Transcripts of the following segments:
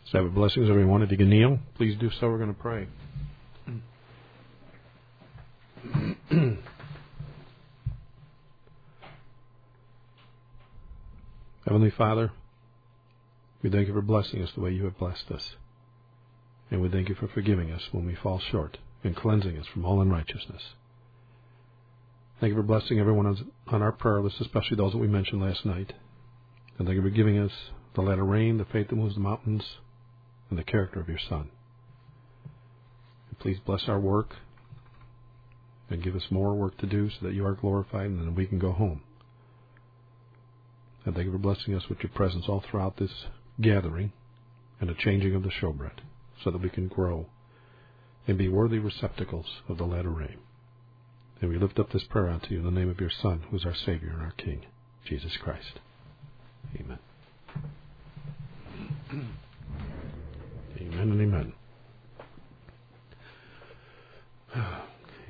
Sabbath blessings, everyone. If you can kneel, please do so. We're going to pray. Heavenly Father, we thank you for blessing us the way you have blessed us. And we thank you for forgiving us when we fall short and cleansing us from all unrighteousness. Thank you for blessing everyone on our prayer list, especially those that we mentioned last night. And thank you for giving us the latter rain, the faith that moves the mountains, and the character of your Son. And please bless our work and give us more work to do so that you are glorified and then we can go home. And thank you for blessing us with your presence all throughout this gathering and the changing of the showbread so that we can grow and be worthy receptacles of the latter rain. And we lift up this prayer unto you in the name of your Son, who is our Savior and our King, Jesus Christ. Amen. Amen and amen. Okay.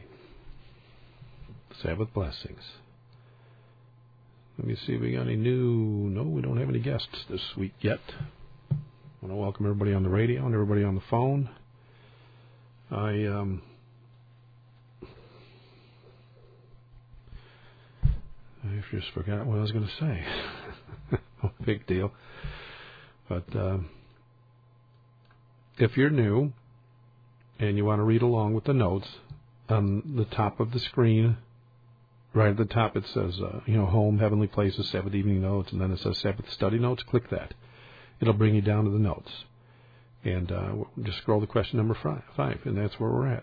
Sabbath blessings. Let me see if we got any new... No, we don't have any guests this week yet. I want to welcome everybody on the radio and everybody on the phone. I just forgot what I was going to say. No big deal. But if you're new and you want to read along with the notes, on the top of the screen, right at the top it says, Home, Heavenly Places, Sabbath Evening Notes, and then it says Sabbath Study Notes. Click that. It'll bring you down to the notes. And just scroll to question number 5, and that's where we're at.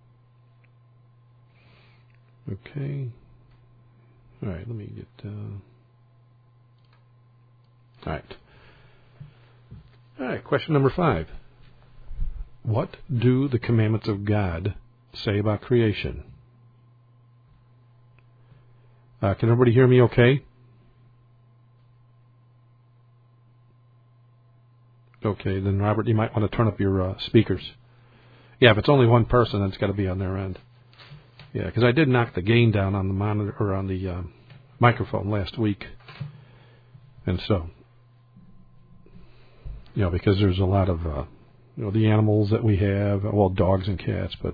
Okay. All right, let me get... All right, question number 5. What do the commandments of God say about creation? Can everybody hear me okay? Okay, then Robert, you might want to turn up your speakers. Yeah, if it's only one person, then it's got to be on their end. Yeah, because I did knock the gain down on the monitor or on the microphone last week, and so because there's a lot of the animals that we have, well, dogs and cats, but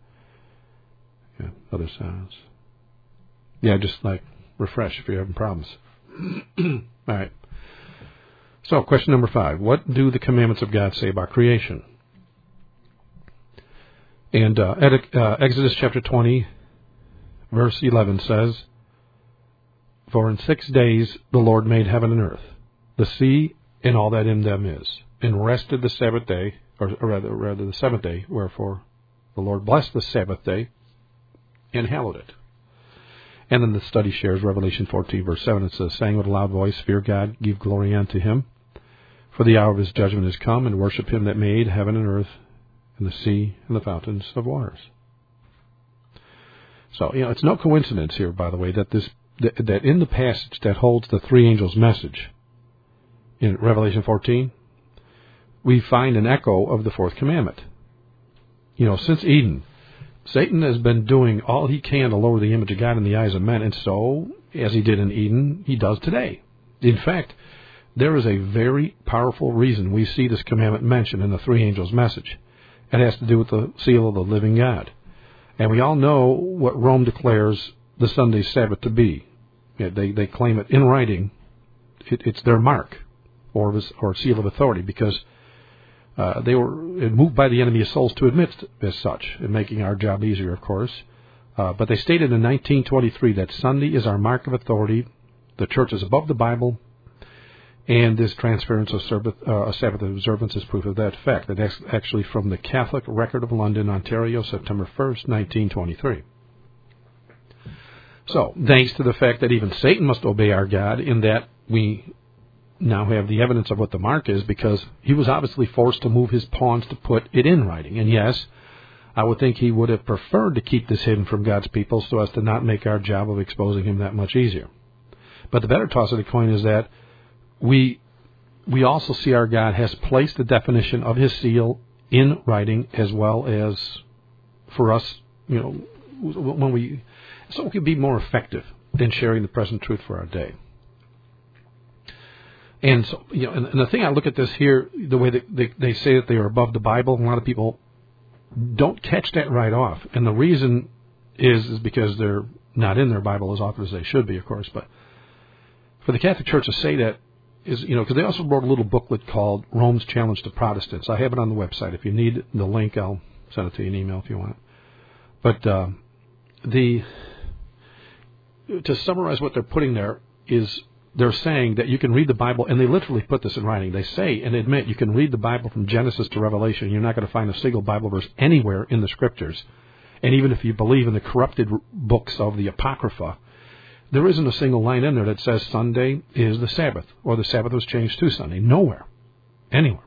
other sounds. Yeah, just like refresh if you're having problems. All right. So, question number 5. What do the commandments of God say about creation? And Exodus chapter 20, verse 11 says, For in 6 days the Lord made heaven and earth, the sea and all that in them is, and rested the Sabbath day, or rather the seventh day, wherefore the Lord blessed the Sabbath day and hallowed it. And then the study shares Revelation 14, verse 7. It says, Saying with a loud voice, Fear God, give glory unto him, for the hour of his judgment is come, and worship him that made heaven and earth, and the sea and the fountains of waters. So, it's no coincidence here, by the way, that that in the passage that holds the three angels' message in Revelation 14, we find an echo of the fourth commandment. Since Eden, Satan has been doing all he can to lower the image of God in the eyes of men, and so, as he did in Eden, he does today. In fact, there is a very powerful reason we see this commandment mentioned in the three angels' message. It has to do with the seal of the living God. And we all know what Rome declares the Sunday Sabbath to be. They claim it in writing. It's their mark or seal of authority because they were moved by the enemy of souls to admit as such, and making our job easier, of course. But they stated in 1923 that Sunday is our mark of authority. The church is above the Bible, and this transference of Sabbath observance is proof of that fact. That's actually from the Catholic Record of London, Ontario, September 1st, 1923. So, thanks to the fact that even Satan must obey our God, in that we now have the evidence of what the mark is, because he was obviously forced to move his pawns to put it in writing. And yes, I would think he would have preferred to keep this hidden from God's people so as to not make our job of exposing him that much easier. But the better toss of the coin is that we also see our God has placed the definition of his seal in writing, as well as for us, when we can be more effective in sharing the present truth for our day. And so, and the thing I look at this here, the way that they say that they are above the Bible, a lot of people don't catch that right off. And the reason is because they're not in their Bible as often as they should be, of course. But for the Catholic Church to say that is, because they also wrote a little booklet called Rome's Challenge to Protestants. I have it on the website. If you need the link, I'll send it to you in email if you want. But to summarize what they're putting there is they're saying that you can read the Bible, and they literally put this in writing. They say and admit you can read the Bible from Genesis to Revelation. You're not going to find a single Bible verse anywhere in the Scriptures. And even if you believe in the corrupted books of the Apocrypha, there isn't a single line in there that says Sunday is the Sabbath, or the Sabbath was changed to Sunday. Nowhere. Anywhere.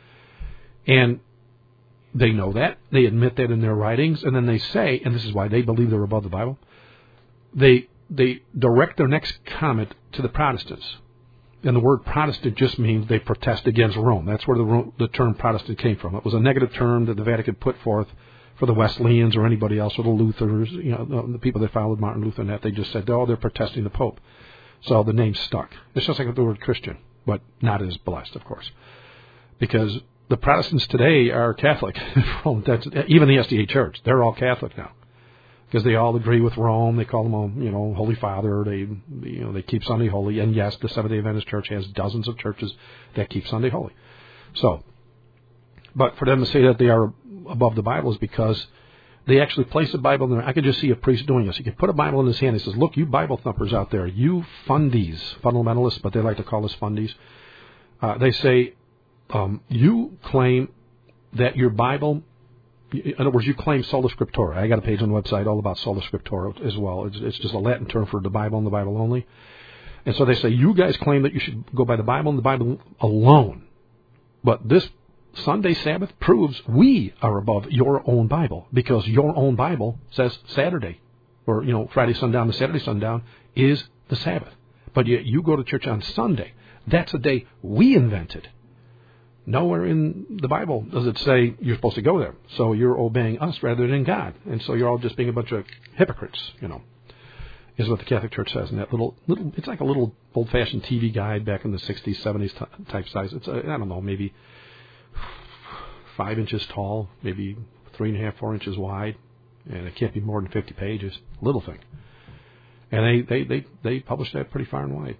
And they know that. They admit that in their writings. And then they say, and this is why they believe they're above the Bible, they direct their next comment to the Protestants. And the word Protestant just means they protest against Rome. That's where the term Protestant came from. It was a negative term that the Vatican put forth for the Wesleyans or anybody else, or the Luthers, the people that followed Martin Luther and that. They just said, they're protesting the Pope. So the name stuck. It's just like the word Christian, but not as blessed, of course. Because the Protestants today are Catholic. Even the SDA Church, they're all Catholic now. Because they all agree with Rome. They call him, Holy Father. They keep Sunday holy. And yes, the Seventh-day Adventist Church has dozens of churches that keep Sunday holy. So, but for them to say that they are above the Bible is because they actually place the Bible in there. I could just see a priest doing this. He could put a Bible in his hand. He says, look, you Bible thumpers out there, you fundies, fundamentalists, but they like to call us fundies. They say, you claim that your Bible, in other words, you claim sola scriptura. I got a page on the website all about sola scriptura as well. It's just a Latin term for the Bible and the Bible only. And so they say, you guys claim that you should go by the Bible and the Bible alone. But this Sunday Sabbath proves we are above your own Bible, because your own Bible says Saturday, or, Friday sundown to Saturday sundown is the Sabbath. But yet you go to church on Sunday. That's a day we invented. Nowhere in the Bible does it say you're supposed to go there. So you're obeying us rather than God. And so you're all just being a bunch of hypocrites, is what the Catholic Church says. And that little, it's like a little old-fashioned TV guide back in the 60s, 70s type size. It's, I don't know, maybe 5 inches tall, maybe 3.5, 4 inches wide. And it can't be more than 50 pages. Little thing. And they publish that pretty far and wide.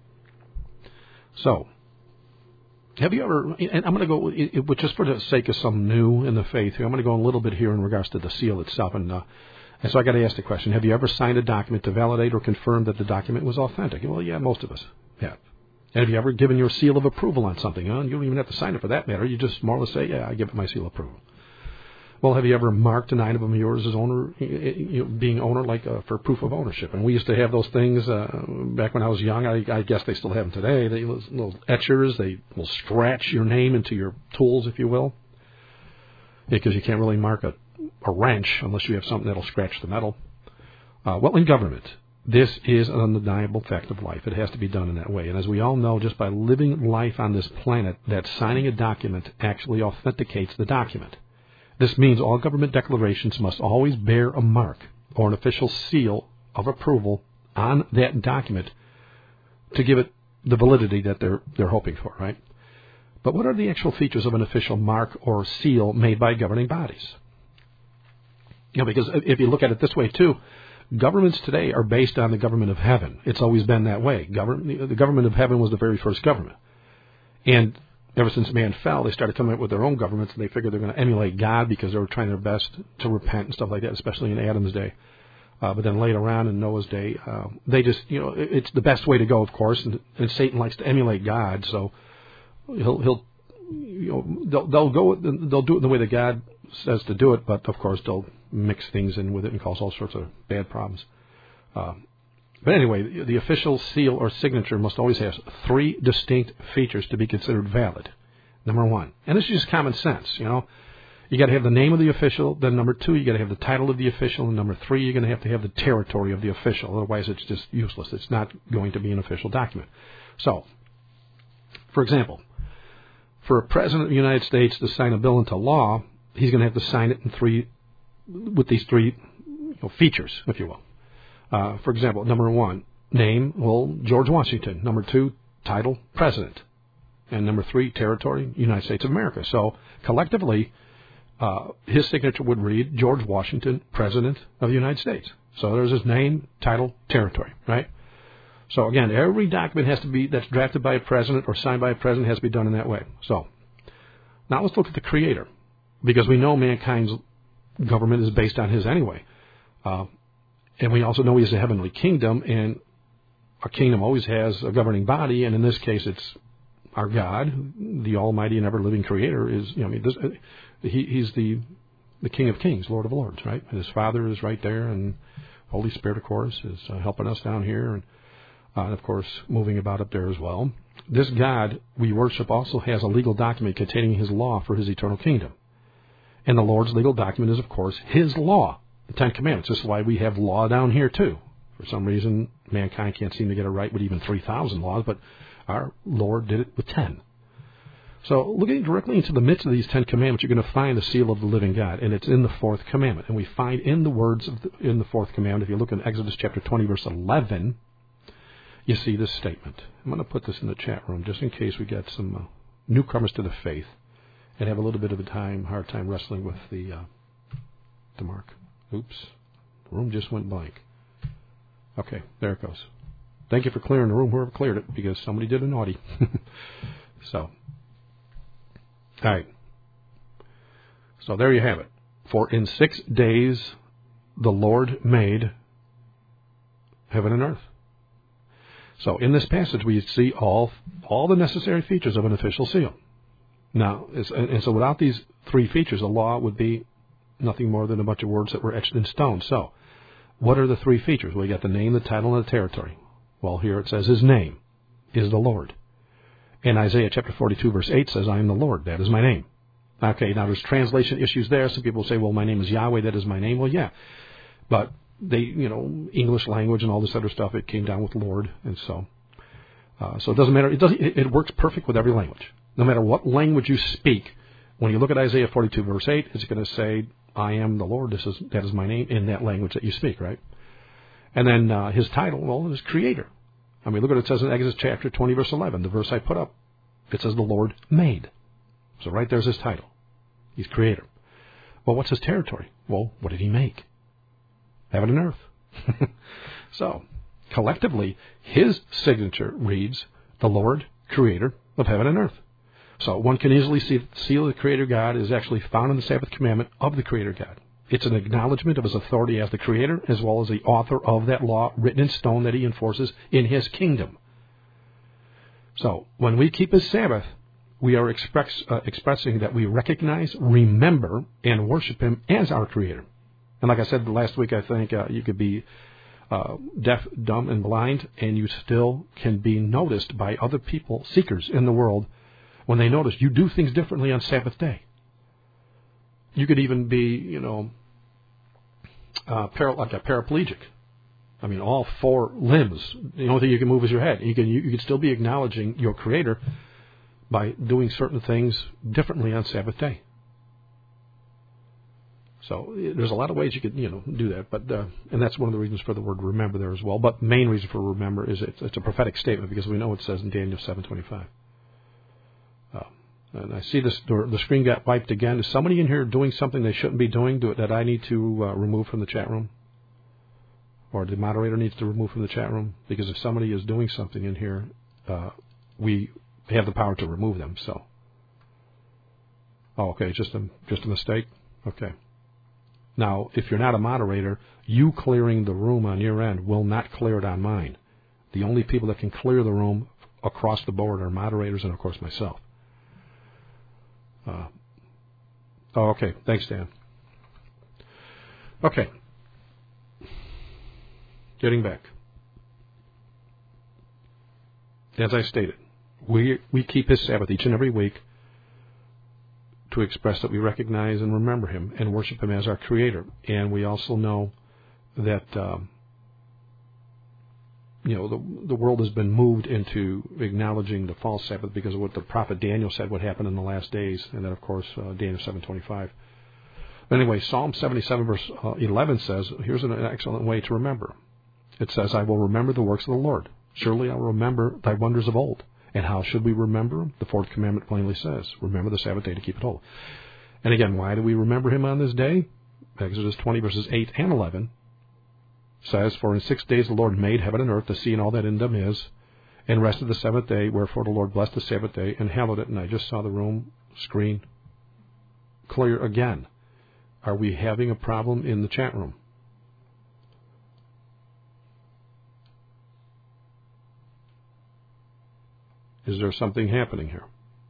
So, have you ever, and I'm going to go, just for the sake of some new in the faith here, I'm going to go a little bit here in regards to the seal itself. And so I got to ask the question, have you ever signed a document to validate or confirm that the document was authentic? Well, yeah, most of us have. And have you ever given your seal of approval on something? You don't even have to sign it for that matter. You just more or less say, yeah, I give it my seal of approval. Well, have you ever marked an item of yours as owner, being owner, like for proof of ownership? And we used to have those things back when I was young. I guess they still have them today. They little etchers. They will scratch your name into your tools, if you will, because you can't really mark a wrench unless you have something that'll scratch the metal. Well, in government, this is an undeniable fact of life. It has to be done in that way. And as we all know, just by living life on this planet, that signing a document actually authenticates the document. This means all government declarations must always bear a mark or an official seal of approval on that document to give it the validity that they're hoping for, right? But what are the actual features of an official mark or seal made by governing bodies? Because if you look at it this way too, governments today are based on the government of heaven. It's always been that way. The government of heaven was the very first government. And ever since man fell, they started coming up with their own governments, and they figured they're going to emulate God because they were trying their best to repent and stuff like that, especially in Adam's day. But then later on in Noah's day, they just, it's the best way to go, of course, and Satan likes to emulate God, so they'll do it in the way that God says to do it, but of course they'll mix things in with it and cause all sorts of bad problems. But anyway, the official seal or signature must always have 3 distinct features to be considered valid. Number 1, and this is just common sense, you got to have the name of the official. Then number 2, you got to have the title of the official. And number 3, you're going to have the territory of the official. Otherwise, it's just useless. It's not going to be an official document. So, for example, for a president of the United States to sign a bill into law, he's going to have to sign it with these 3 features, if you will. For example, number 1, name, George Washington. Number 2, title, President. And number 3, territory, United States of America. So collectively, his signature would read George Washington, President of the United States. So there's his name, title, territory, right? So again, every document has to be, that's drafted by a president or signed by a president, has to be done in that way. So now let's look at the Creator, because we know mankind's government is based on his anyway. And we also know he has a heavenly kingdom, and our kingdom always has a governing body, and in this case it's our God, the almighty and ever-living Creator, is, he's the King of Kings, Lord of Lords, right? And his Father is right there, and Holy Spirit, of course, is helping us down here, and of course, moving about up there as well. This God we worship also has a legal document containing his law for his eternal kingdom. And the Lord's legal document is, of course, his law, the Ten Commandments. This is why we have law down here, too. For some reason, mankind can't seem to get it right with even 3,000 laws, but our Lord did it with 10. So looking directly into the midst of these 10 commandments, you're going to find the seal of the living God, and it's in the 4th commandment. And we find in the words in the 4th commandment, if you look in Exodus chapter 20, verse 11, you see this statement. I'm going to put this in the chat room just in case we get some newcomers to the faith and have a little bit of a hard time wrestling with the mark. Oops, the room just went blank. Okay, there it goes. Thank you for clearing the room, whoever cleared it, because somebody did a naughty. So, all right. So there you have it. For in 6 days the Lord made heaven and earth. So in this passage we see all the necessary features of an official seal. Now, and so without these 3 features, the law would be nothing more than a bunch of words that were etched in stone. So, what are the 3 features? Well, you got the name, the title, and the territory. Well, here it says his name is the Lord. And Isaiah chapter 42, verse 8 says, I am the Lord, that is my name. Okay, now there's translation issues there. Some people say, well, my name is Yahweh, that is my name. Well, yeah. But they, English language and all this other stuff, it came down with Lord. And so it doesn't matter. It works perfect with every language. No matter what language you speak, when you look at Isaiah 42, verse 8, it's going to say, I am the Lord, that is my name, in that language that you speak, right? And then his title, well, is Creator. I mean, look what it says in Exodus chapter 20, verse 11, the verse I put up. It says the Lord made. So right there's his title. He's Creator. Well, what's his territory? Well, what did he make? Heaven and earth. So, collectively, his signature reads, the Lord, Creator of heaven and earth. So one can easily see that the seal of the Creator God is actually found in the Sabbath commandment of the Creator God. It's an acknowledgement of his authority as the Creator, as well as the author of that law written in stone that he enforces in his kingdom. So when we keep his Sabbath, we are expressing that we recognize, remember, and worship him as our Creator. And like I said last week, I think you could be deaf, dumb, and blind, and you still can be noticed by other people, seekers in the world, when they notice you do things differently on Sabbath day. You could even be, like a paraplegic. I mean, all 4 limbs. The only thing you can move is your head. You can still be acknowledging your Creator by doing certain things differently on Sabbath day. So there's a lot of ways you could, do that. But and that's one of the reasons for the word remember there as well. But main reason for remember is it's a prophetic statement, because we know it says in Daniel 7:25. And I see the screen got wiped again. Is somebody in here doing something they shouldn't be doing that I need to remove from the chat room? Or the moderator needs to remove from the chat room? Because if somebody is doing something in here, we have the power to remove them. So, okay, just a mistake? Okay. Now, if you're not a moderator, you clearing the room on your end will not clear it on mine. The only people that can clear the room across the board are moderators and, of course, myself. Okay. Thanks, Dan. Okay. Getting back. As I stated, we keep his Sabbath each and every week to express that we recognize and remember him and worship him as our Creator. And we also know that the world has been moved into acknowledging the false Sabbath because of what the prophet Daniel said would happen in the last days, and then, of course, Daniel 7:25. Anyway, Psalm 77, verse 11 says, here's an excellent way to remember. It says, I will remember the works of the Lord. Surely I will remember thy wonders of old. And how should we remember him? The fourth commandment plainly says, remember the Sabbath day to keep it holy. And again, why do we remember him on this day? Exodus 20, verses 8 and 11 says, for in 6 days the Lord made heaven and earth, the sea and all that in them is, and rested the seventh day, wherefore the Lord blessed the Sabbath day and hallowed it. And I just saw the room screen clear again. Are we having a problem in the chat room? Is there something happening here?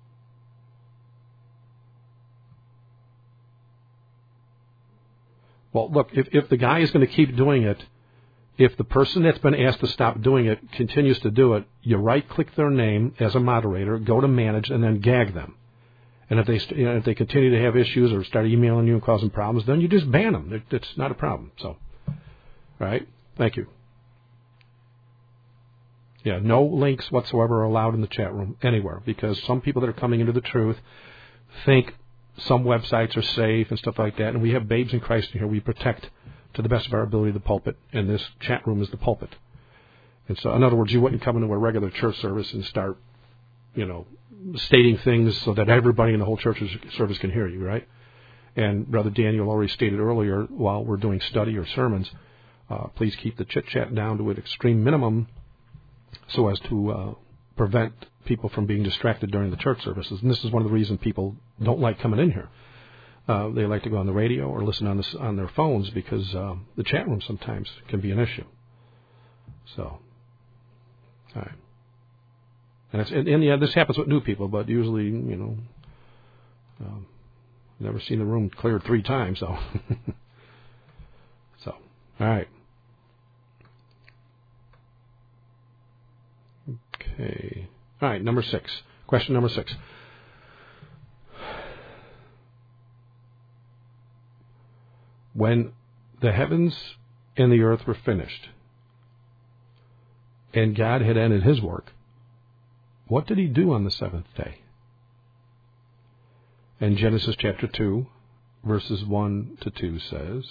Well, look, if the guy is going to keep doing it, if the person that's been asked to stop doing it continues to do it, you right-click their name as a moderator, go to manage, and then gag them. And if they continue to have issues or start emailing you and causing problems, then you just ban them. It's not a problem. So, all right? Thank you. Yeah, no links whatsoever are allowed in the chat room anywhere, because some people that are coming into the truth think some websites are safe and stuff like that, and we have babes in Christ in here. We protect, to the best of our ability, the pulpit, and this chat room is the pulpit. And so, in other words, you wouldn't come into a regular church service and start, stating things so that everybody in the whole church service can hear you, right? And Brother Daniel already stated earlier, while we're doing study or sermons, please keep the chit-chat down to an extreme minimum so as to prevent people from being distracted during the church services. And this is one of the reasons people don't like coming in here. They like to go on the radio or listen on their phones because the chat room sometimes can be an issue. So, all right. And this happens with new people, but usually, never seen the room cleared 3 times, so. So, all right. Okay. All right, number 6. Question number 6. When the heavens and the earth were finished, and God had ended his work, what did he do on the seventh day? And Genesis chapter 2, verses 1 to 2 says,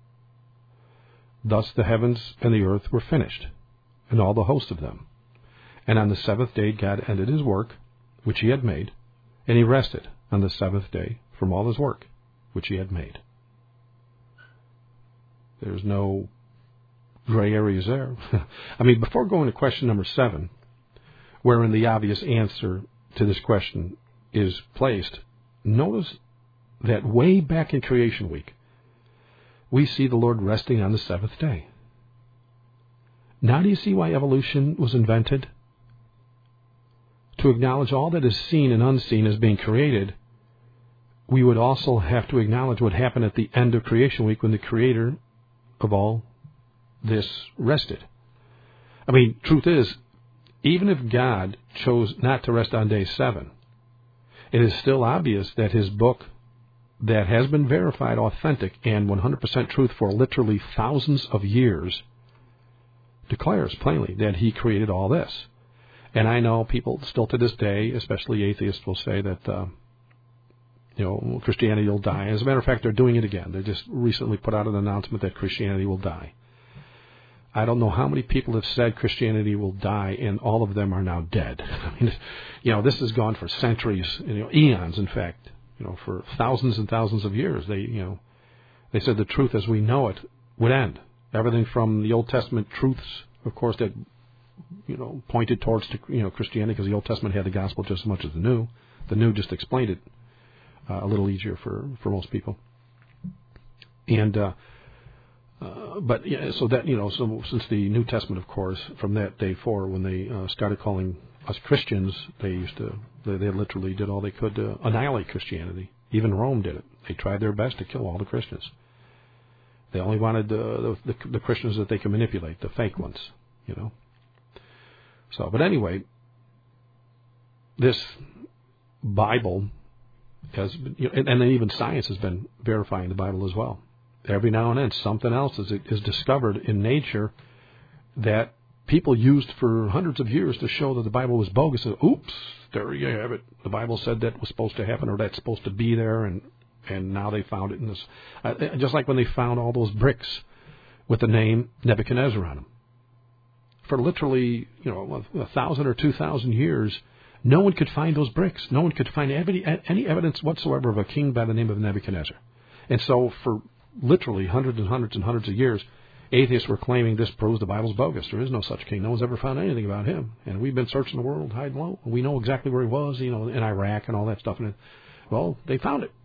thus the heavens and the earth were finished, and all the host of them. And on the seventh day God ended his work, which he had made, and he rested on the seventh day from all his work, which he had made. There's no gray areas there. I mean, before going to question number 7, wherein the obvious answer to this question is placed, notice that way back in creation week, we see the Lord resting on the seventh day. Now do you see why evolution was invented? To acknowledge all that is seen and unseen as being created, we would also have to acknowledge what happened at the end of creation week when the Creator of all this rested. I mean, truth is, even if God chose not to rest on day 7, it is still obvious that his book, that has been verified authentic and 100% truth for literally thousands of years, declares plainly that he created all this. And I know people still to this day, especially atheists, will say that Christianity will die. As a matter of fact, they're doing it again. They just recently put out an announcement that Christianity will die. I don't know how many people have said Christianity will die, and all of them are now dead. I mean, this has gone for centuries, eons, in fact, for thousands and thousands of years. They said the truth as we know it would end. Everything from the Old Testament truths, of course, that pointed towards Christianity, because the Old Testament had the gospel just as much as the New. The New just explained it a little easier for most people. And so since the New Testament, of course, from that day forward, when they started calling us Christians, they literally did all they could to annihilate Christianity. Even Rome did it. They tried their best to kill all the Christians. They only wanted the Christians that they could manipulate, the fake ones, So, but anyway, this Bible has, and then even science has been verifying the Bible as well. Every now and then, something else is discovered in nature that people used for hundreds of years to show that the Bible was bogus. So, oops, there you have it. The Bible said that was supposed to happen, or that's supposed to be there, and now they found it in this. Just like when they found all those bricks with the name Nebuchadnezzar on them. For literally, 1,000 or 2,000 years, No one could find those bricks. No one could find any evidence whatsoever of a king by the name of Nebuchadnezzar. And so for literally hundreds and hundreds and hundreds of years, atheists were claiming this proves the Bible's bogus. There is no such king. No one's ever found anything about him. And we've been searching the world high and low. We know exactly where he was, in Iraq and all that stuff. And well, they found it.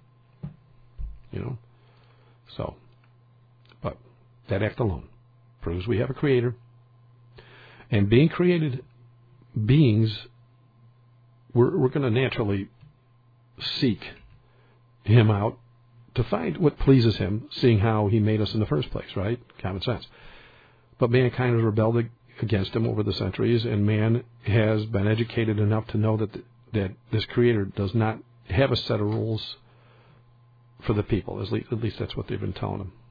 So, but that act alone proves we have a creator. And being created beings, we're going to naturally seek him out to find what pleases him, seeing how he made us in the first place, right? Common sense. But mankind has rebelled against him over the centuries, and man has been educated enough to know that this creator does not have a set of rules for the people. At least that's what they've been telling him.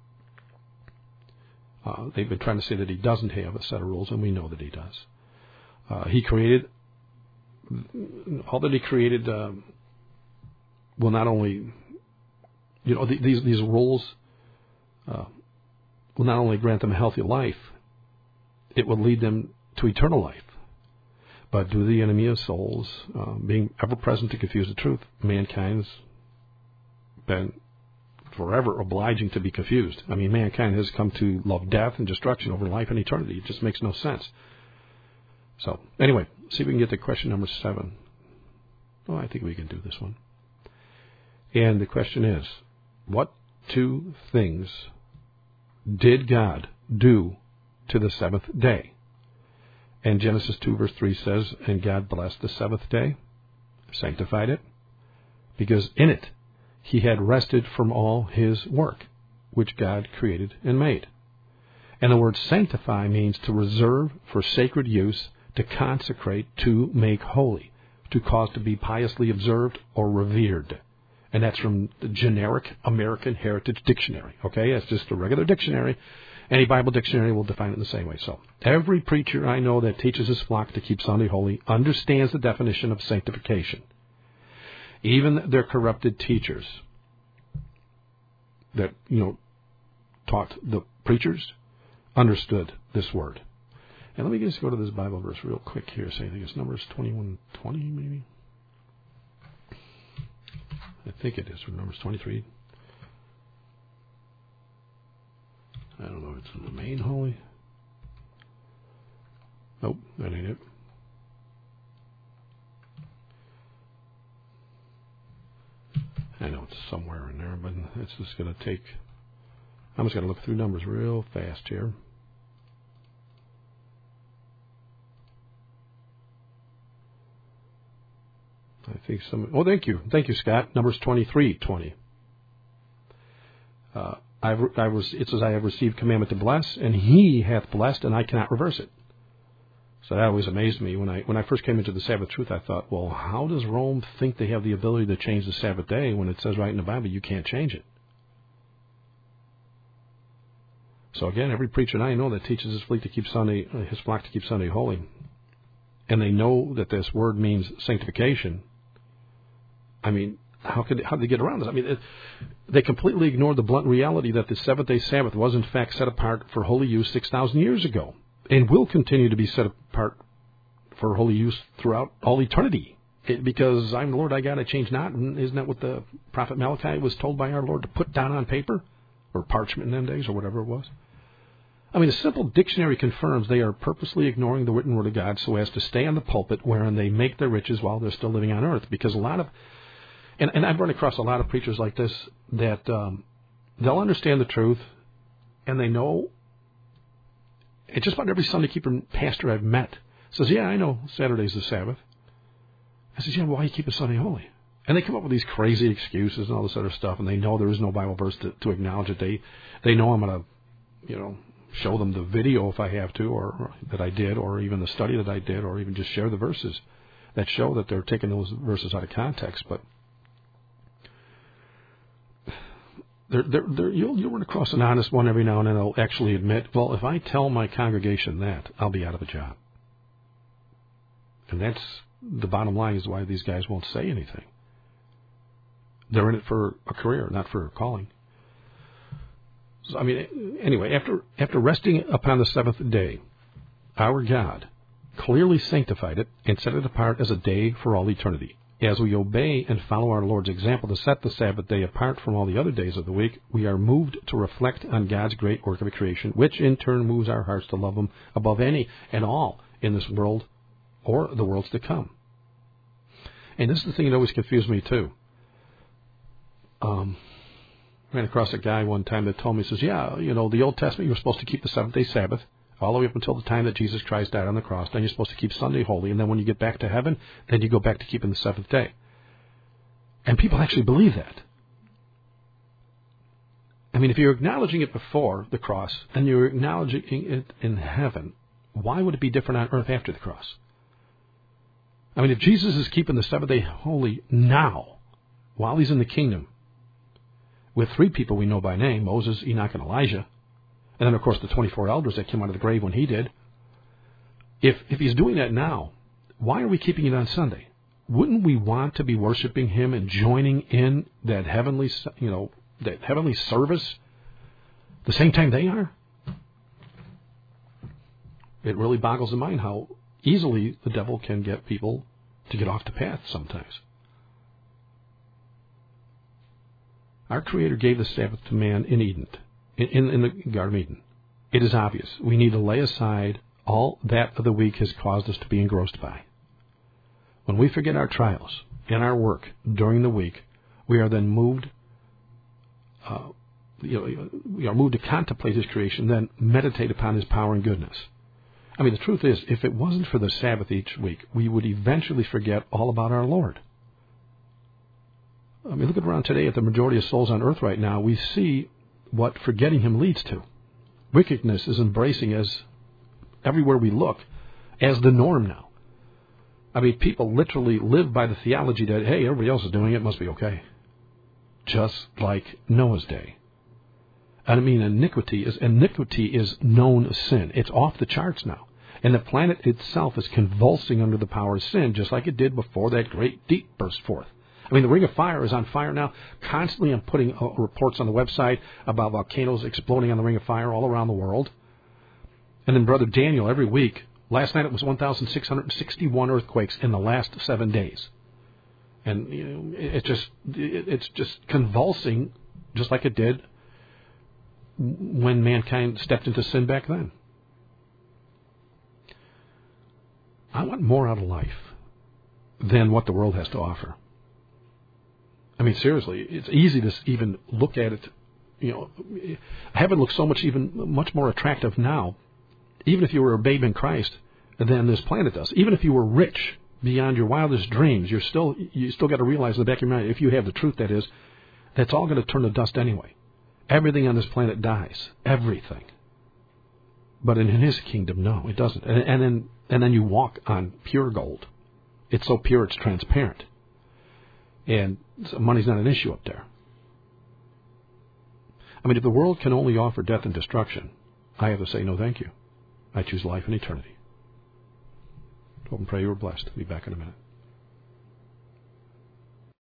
They've been trying to say that he doesn't have a set of rules, and we know that he does. He created, all that he created will not only, these rules will not only grant them a healthy life, it will lead them to eternal life. But due to the enemy of souls being ever present to confuse the truth, mankind's been forever obliging to be confused. I mean, mankind has come to love death and destruction over life and eternity. It just makes no sense. So, anyway, see if we can get to question number 7. Oh, I think we can do this one. And the question is, what 2 things did God do to the 7th day? And Genesis 2 verse 3 says, and God blessed the 7th day, sanctified it, because in it he had rested from all his work, which God created and made. And the word sanctify means to reserve for sacred use, to consecrate, to make holy, to cause to be piously observed or revered. And that's from the generic American Heritage Dictionary. Okay, that's just a regular dictionary. Any Bible dictionary will define it in the same way. So every preacher I know that teaches his flock to keep Sunday holy understands the definition of sanctification. Even their corrupted teachers that, taught the preachers understood this word. And let me just go to this Bible verse real quick here. Say, I think it's Numbers 21:20, maybe. I think it is, or Numbers 23. I don't know if it's remain holy. Nope, that ain't it. I know it's somewhere in there, but it's just going to take... I'm just going to look through Numbers real fast here. I think some... Oh, thank you. Thank you, Scott. Numbers 23:20. It says, I have received commandment to bless, and he hath blessed, and I cannot reverse it. So that always amazed me. When I first came into the Sabbath truth, I thought, well, how does Rome think they have the ability to change the Sabbath day when it says right in the Bible you can't change it? So again, every preacher I know that teaches his flock to keep Sunday holy, and they know that this word means sanctification. I mean, how did they get around this? I mean, they completely ignored the blunt reality that the seventh-day Sabbath was in fact set apart for holy use 6,000 years ago, and will continue to be set apart for holy use throughout all eternity. Because I'm the Lord, I got to change not. And isn't that what the prophet Malachi was told by our Lord to put down on paper? Or parchment in them days, or whatever it was? I mean, a simple dictionary confirms they are purposely ignoring the written word of God so as to stay on the pulpit wherein they make their riches while they're still living on earth. Because a lot of... And I've run across a lot of preachers like this that they'll understand the truth, and they know... And just about every Sunday keeper pastor I've met says, yeah, I know Saturday's the Sabbath. I says, yeah, well, why are you keeping Sunday holy? And they come up with these crazy excuses and all this other stuff, and they know there is no Bible verse to acknowledge it. They know I'm going to, show them the video if I have to, or that I did, or even the study that I did, or even just share the verses that show that they're taking those verses out of context. But you'll run across an honest one every now and then that'll actually admit, well, if I tell my congregation that, I'll be out of a job. And that's the bottom line, is why these guys won't say anything. They're in it for a career, not for a calling. So, I mean, anyway, after resting upon the seventh day, our God clearly sanctified it and set it apart as a day for all eternity. As we obey and follow our Lord's example to set the Sabbath day apart from all the other days of the week, we are moved to reflect on God's great work of creation, which in turn moves our hearts to love Him above any and all in this world or the worlds to come. And this is the thing that always confused me, too. Ran across a guy one time that told me, says, yeah, the Old Testament, you were supposed to keep the seventh-day Sabbath all the way up until the time that Jesus Christ died on the cross. Then you're supposed to keep Sunday holy, and then when you get back to heaven, then you go back to keeping the seventh day. And people actually believe that. I mean, if you're acknowledging it before the cross, and you're acknowledging it in heaven, why would it be different on earth after the cross? I mean, if Jesus is keeping the seventh day holy now, while He's in the kingdom, with three people we know by name, Moses, Enoch, and Elijah, and then, of course, the 24 elders that came out of the grave when He did. If He's doing that now, why are we keeping it on Sunday? Wouldn't we want to be worshiping Him and joining in that heavenly, that heavenly service the same time they are? It really boggles the mind how easily the devil can get people to get off the path sometimes. Our Creator gave the Sabbath to man in Eden, in the Garden of Eden. It is obvious. We need to lay aside all that of the week has caused us to be engrossed by. When we forget our trials and our work during the week, we are then moved. We are moved to contemplate His creation, then meditate upon His power and goodness. I mean, the truth is, if it wasn't for the Sabbath each week, we would eventually forget all about our Lord. I mean, look around today at the majority of souls on earth right now. We see what forgetting Him leads to. Wickedness is embracing as everywhere we look as the norm now. I mean, people literally live by the theology that, hey, everybody else is doing it, must be okay. Just like Noah's day. I mean, iniquity is known sin. It's off the charts now. And the planet itself is convulsing under the power of sin, just like it did before that great deep burst forth. I mean, the Ring of Fire is on fire now. Constantly I'm putting reports on the website about volcanoes exploding on the Ring of Fire all around the world. And then Brother Daniel, every week, last night it was 1,661 earthquakes in the last 7 days. And it's just convulsing, just like it did when mankind stepped into sin back then. I want more out of life than what the world has to offer. I mean, seriously, it's easy to even look at it. Heaven looks much more attractive now, even if you were a babe in Christ, than this planet does. Even if you were rich beyond your wildest dreams, you still got to realize in the back of your mind, if you have the truth, that is, that's all going to turn to dust anyway. Everything on this planet dies. Everything. But in His kingdom, no, it doesn't. And then you walk on pure gold. It's so pure, it's transparent. And so money's not an issue up there. I mean, if the world can only offer death and destruction, I have to say no thank you. I choose life and eternity. Hope and pray you are blessed. Be back in a minute.